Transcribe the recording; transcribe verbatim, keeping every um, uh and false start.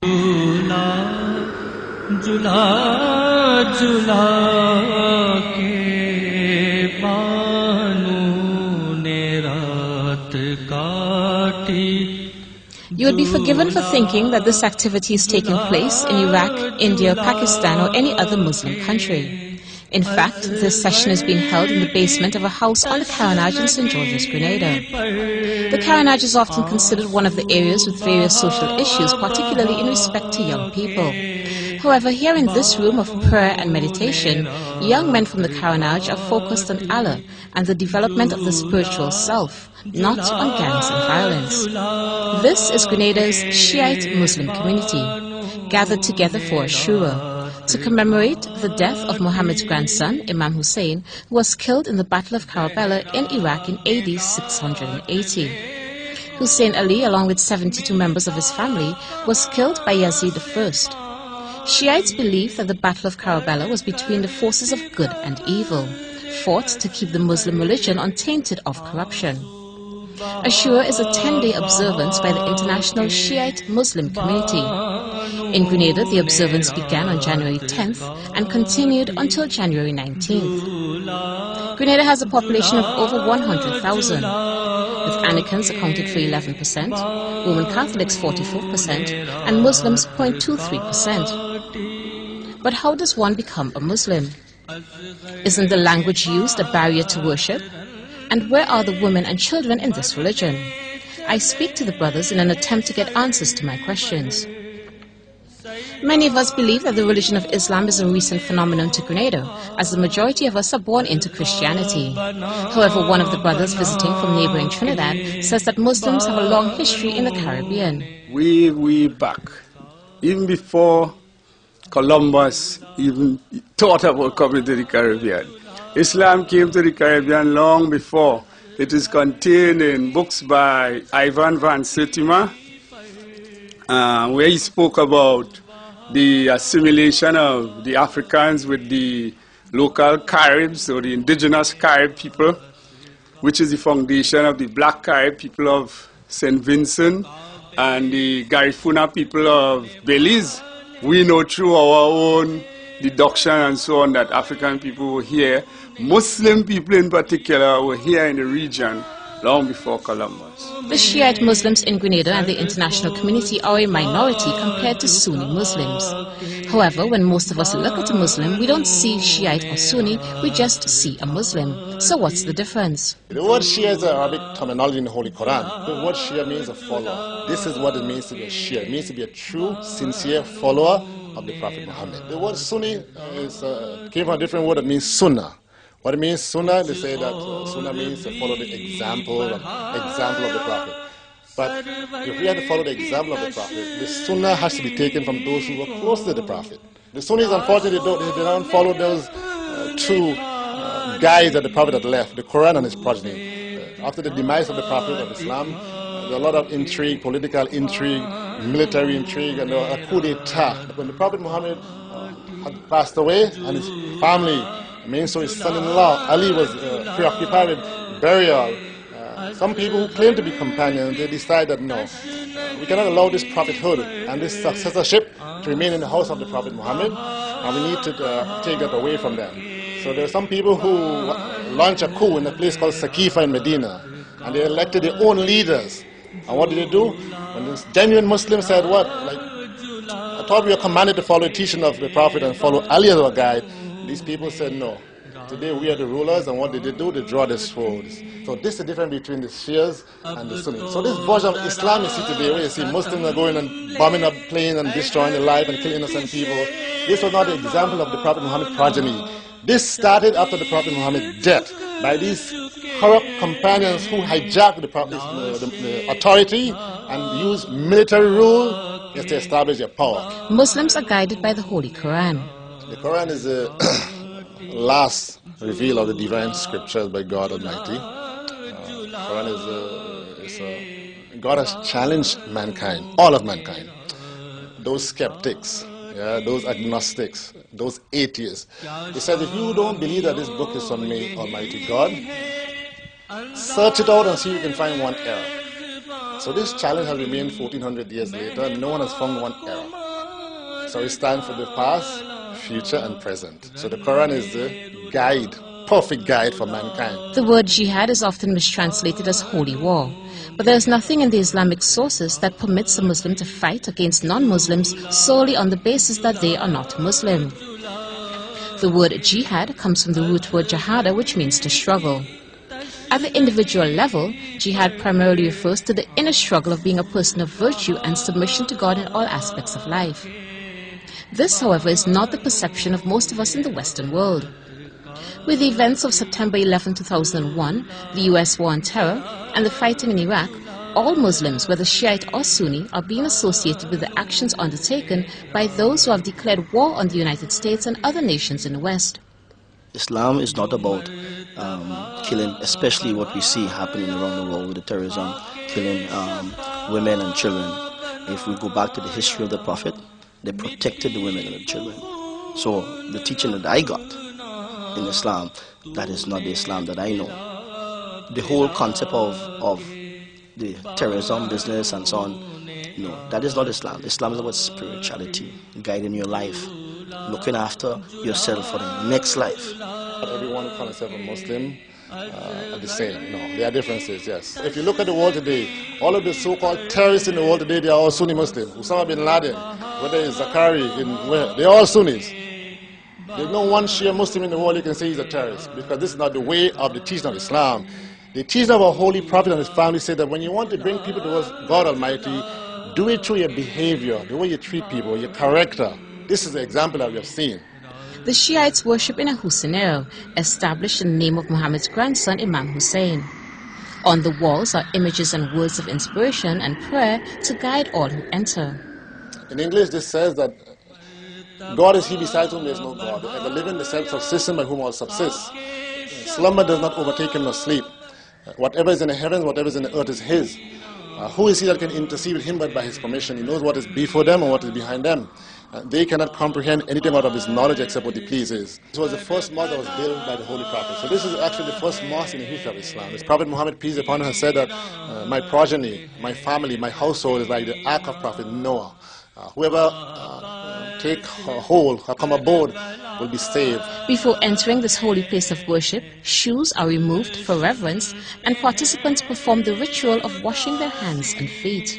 You would be forgiven for thinking that this activity is taking place in Iraq, India, Pakistan, or any other Muslim country. In fact, this session is being held in the basement of a house on the Carenage in Saint George's, Grenada. The Carenage is often considered one of the areas with various social issues, particularly in respect to young people. However, here in this room of prayer and meditation, young men from the Carenage are focused on Allah and the development of the spiritual self, not on gangs and violence. This is Grenada's Shiite Muslim community, gathered together for Ashura, to commemorate the death of Muhammad's grandson, Imam Hussein, who was killed in the Battle of Karbala in Iraq in A D six hundred eighty. Hussein Ali, along with seventy-two members of his family, was killed by Yazid the First. Shiites believe that the Battle of Karbala was between the forces of good and evil, fought to keep the Muslim religion untainted of corruption. Ashura is a ten-day observance by the international Shiite Muslim community. In Grenada, the observance began on January tenth and continued until January nineteenth. Grenada has a population of over one hundred thousand, with Anglicans accounted for eleven percent, Roman Catholics forty-four percent, and Muslims zero point two three percent. But how does one become a Muslim? Isn't the language used a barrier to worship? And where are the women and children in this religion? I speak to the brothers in an attempt to get answers to my questions. Many of us believe that the religion of Islam is a recent phenomenon to Grenada, as the majority of us are born into Christianity. However, one of the brothers visiting from neighboring Trinidad says that Muslims have a long history in the Caribbean. Way, way back, even before Columbus even thought about coming to the Caribbean, Islam came to the Caribbean long before. It is contained in books by Ivan van Sertima, uh, where he spoke about the assimilation of the Africans with the local Caribs, or the indigenous Carib people, which is the foundation of the Black Carib people of Saint Vincent and the Garifuna people of Belize. We know through our own deduction and so on that African people were here. Muslim people in particular were here in the region long before Columbus. The Shiite Muslims in Grenada and the international community are a minority compared to Sunni Muslims. However, when most of us look at a Muslim, we don't see Shiite or Sunni, we just see a Muslim. So what's the difference? The word Shia is an Arabic terminology in the Holy Quran. The word Shia means a follower. This is what it means to be a Shia. It means to be a true, sincere follower of the Prophet Muhammad. The word Sunni is, uh, came from a different word that means Sunnah. What it means, Sunnah, they say that uh, Sunnah means to follow the example of, example of the Prophet. But if we have to follow the example of the Prophet, the Sunnah has to be taken from those who were close to the Prophet. The Sunnis, unfortunately, don't, they don't follow those uh, two uh, guides that the Prophet had left, the Quran and his progeny. Uh, after the demise of the Prophet of Islam, uh, there was a lot of intrigue, political intrigue, military intrigue, and a coup d'etat. When the Prophet Muhammad uh, had passed away and his family, I mean, so his son-in-law, Ali, was uh, preoccupied with burial. Uh, some people who claim to be companions, they decided, no, uh, we cannot allow this prophethood and this successorship to remain in the house of the Prophet Muhammad, and we need to uh, take that away from them. So there are some people who launched a coup in a place called Saqifa in Medina, and they elected their own leaders. And what did they do? When this genuine Muslim said, what? Like, I thought we were commanded to follow the teaching of the Prophet and follow Ali as our guide. These people said no. Today we are the rulers, and what did they do? They draw the swords. So this is the difference between the Shias and the Sunnis. So this version of Islam you see today, where you see Muslims are going and bombing up planes and destroying the life and killing innocent people, this was not the example of the Prophet Muhammad progeny. This started after the Prophet Muhammad's death by these corrupt companions who hijacked the, Prophet, uh, the, the authority and used military rule just to establish their power. Muslims are guided by the Holy Quran. The Quran is the last reveal of the divine scriptures by God Almighty. Uh, Quran is a, is a, God has challenged mankind, all of mankind. Those skeptics, yeah, those agnostics, those atheists. He said, if you don't believe that this book is from me, Almighty God, search it out and see if you can find one error. So this challenge has remained fourteen hundred years later, and no one has found one error. So it stands for the past, future, and present. So the Quran is the guide, perfect guide for mankind. The word jihad is often mistranslated as holy war, but there is nothing in the Islamic sources that permits a Muslim to fight against non-Muslims solely on the basis that they are not Muslim. The word jihad comes from the root word jahada, which means to struggle. At the individual level, jihad primarily refers to the inner struggle of being a person of virtue and submission to God in all aspects of life. This, however, is not the perception of most of us in the Western world. With the events of September eleventh two thousand one, the U S war on terror, and the fighting in Iraq, all Muslims, whether Shiite or Sunni, are being associated with the actions undertaken by those who have declared war on the United States and other nations in the West. Islam is not about um, killing, especially what we see happening around the world with the terrorism, killing um, women and children. If we go back to the history of the Prophet, they protected the women and the children. So the teaching that I got in Islam, that is not the Islam that I know. The whole concept of, of the terrorism business and so on, you know, that is not Islam. Islam is about spirituality, guiding your life, looking after yourself for the next life. Everyone who calls himself a Muslim uh, are the same. No, there are differences, yes. If you look at the world today, all of the so-called terrorists in the world today, they are all Sunni Muslims. Osama bin Laden, whether it's Zakari, in where, they're all Sunnis. There's no one Shia Muslim in the world you can say he's a terrorist, because this is not the way of the teaching of Islam. The teaching of our holy prophet and his family said that when you want to bring people towards God Almighty, do it through your behavior, the way you treat people, your character. This is the example that we have seen. The Shiites worship in a Hussein, established in the name of Muhammad's grandson, Imam Hussein. On the walls are images and words of inspiration and prayer to guide all who enter. In English, this says that God is he besides whom there is no God, and the living, the self-subsistent by whom all subsist. Slumber does not overtake him nor sleep. Whatever is in the heavens, whatever is in the earth is his. Uh, who is he that can intercede with him but by his permission? He knows what is before them and what is behind them. Uh, they cannot comprehend anything out of his knowledge except what he pleases. This was the first mosque that was built by the Holy Prophet. So this is actually the first mosque in the history of Islam. This Prophet Muhammad, peace upon him, has said that uh, my progeny, my family, my household is like the ark of Prophet Noah. Uh, whoever uh, take a hold or come aboard will be saved. Before entering this holy place of worship, shoes are removed for reverence and participants perform the ritual of washing their hands and feet.